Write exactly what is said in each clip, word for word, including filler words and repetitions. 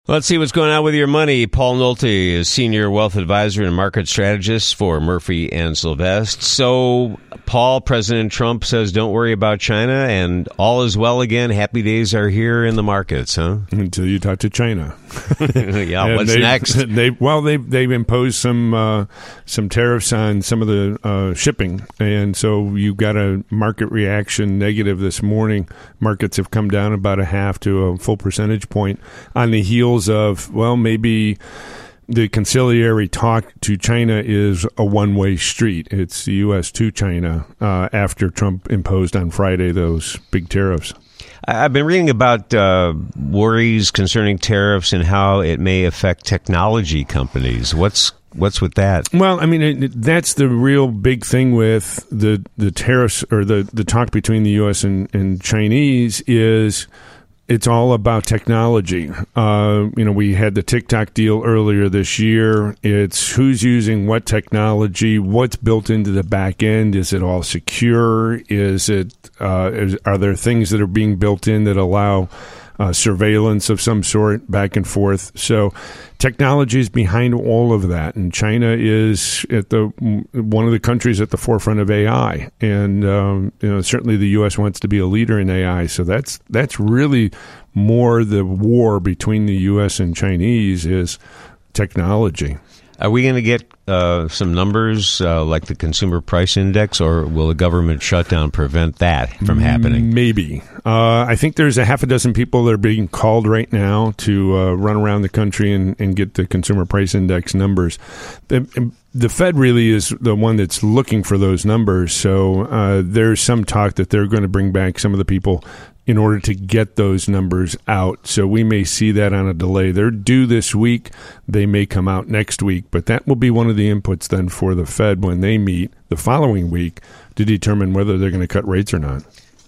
Let's see what's going on with your money. Paul Nolte is Senior Wealth Advisor and Market Strategist for Murphy and Sylvester. So, Paul, President Trump says don't worry about China, and all is well again. Happy days are here in the markets, huh? Until you talk to China. yeah, what's they've, next? They well, they've they've imposed some uh, some tariffs on some of the uh, shipping, and so you got a market reaction negative this morning. Markets have come down about a half to a full percentage point on the heels of, well, maybe the conciliatory talk to China is a one-way street. It's the U S to China uh, after Trump imposed on Friday those big tariffs. I've been reading about uh, worries concerning tariffs and how it may affect technology companies. What's what's with that? Well, I mean, it, that's the real big thing with the, the tariffs or the, the talk between the U S and, and Chinese is it's all about technology. Uh, you know, we had the TikTok deal earlier this year. It's who's using what technology, what's built into the back end. Is it all secure? Is it? Uh, is, are there things that are being built in that allow uh, surveillance of some sort back and forth? So technology is behind all of that, and China is at the one of the countries at the forefront of A I, and um, you know, certainly the U S wants to be a leader in A I. So that's that's really more the war between the U S and Chinese is technology. Are we going to get uh, some numbers uh, like the Consumer Price Index, or will a government shutdown prevent that from happening? Maybe. Uh, I think there's a half a dozen people that are being called right now to uh, run around the country and, and get the Consumer Price Index numbers. The, the Fed really is the one that's looking for those numbers, so uh, there's some talk that they're going to bring back some of the people in order to get those numbers out. So we may see that on a delay. They're due this week. They may come out next week, but that will be one of the inputs then for the Fed when they meet the following week to determine whether they're going to cut rates or not.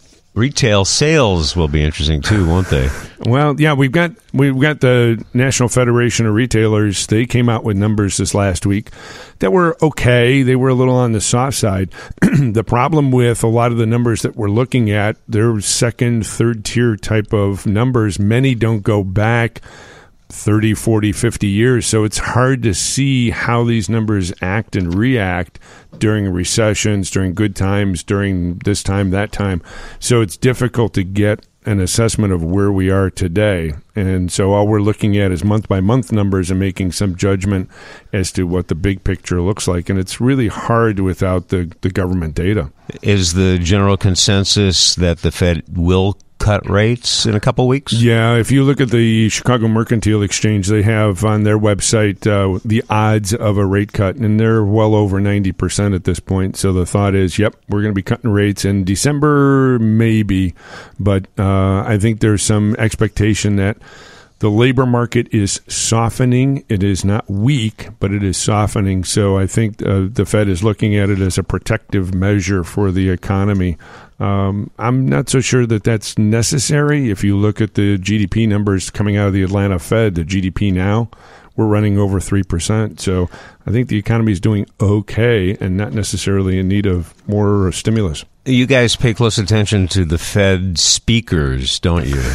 Retail sales will be interesting too, won't they? Well, yeah, we've got we've got the National Federation of Retailers. They came out with numbers this last week that were okay. They were a little on the soft side. The problem with a lot of the numbers that we're looking at, they're second, third tier type of numbers. Many don't go back thirty, forty, fifty years. So it's hard to see how these numbers act and react during recessions, during good times, during this time, that time. So it's difficult to get an assessment of where we are today. And so all we're looking at is month-by-month numbers and making some judgment as to what the big picture looks like. And it's really hard without the, the government data. Is the general consensus that the Fed will cut rates in a couple weeks? Yeah, if you look at the Chicago Mercantile Exchange, they have on their website uh, the odds of a rate cut, and they're well over ninety percent at this point. So the thought is, yep, we're going to be cutting rates in December, maybe, but uh, I think there's some expectation that the labor market is softening. It is not weak, but it is softening. So I think uh, the Fed is looking at it as a protective measure for the economy. Um, I'm not so sure that that's necessary. If you look at the G D P numbers coming out of the Atlanta Fed, the G D P now, we're running over three percent. So I think the economy is doing okay and not necessarily in need of more stimulus. You guys pay close attention to the Fed speakers, don't you?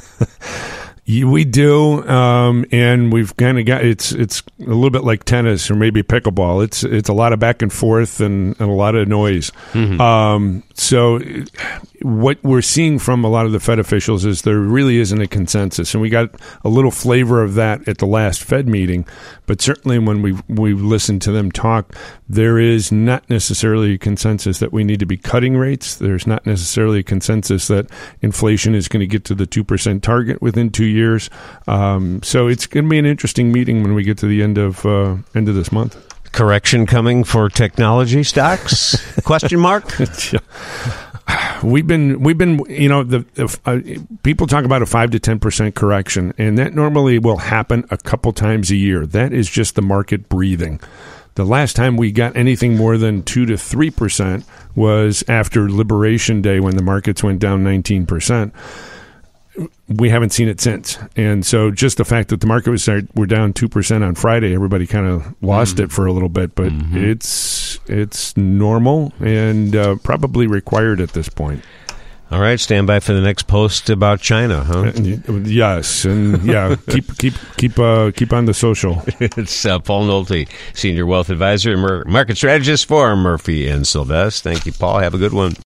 We do, um, and we've kind of got it's it's a little bit like tennis or maybe pickleball. It's it's a lot of back and forth and, and a lot of noise. Mm-hmm. Um, so what we're seeing from a lot of the Fed officials is there really isn't a consensus, and we got a little flavor of that at the last Fed meeting. But certainly when we we listened to them talk, there is not necessarily a consensus that we need to be cutting rates. There's not necessarily a consensus that inflation is going to get to the two percent target within two years. years. Um, so it's going to be an interesting meeting when we get to the end of uh, end of this month. Correction coming for technology stocks? Question mark? We've been we've been you know the, the uh, people talk about a five to ten percent correction, and that normally will happen a couple times a year. That is just the market breathing. The last time we got anything more than two to three percent was after Liberation Day when the markets went down nineteen percent. We haven't seen it since. And so just the fact that the market was we're down two percent on Friday, everybody kind of lost mm-hmm. it for a little bit. But mm-hmm. it's it's normal and uh, probably required at this point. All right, stand by for the next post about China, huh? Yes, and yeah, keep keep keep uh, keep on the social. It's uh, Paul Nolte, Senior Wealth Advisor and Market Strategist for Murphy and Sylvester. Thank you, Paul. Have a good one.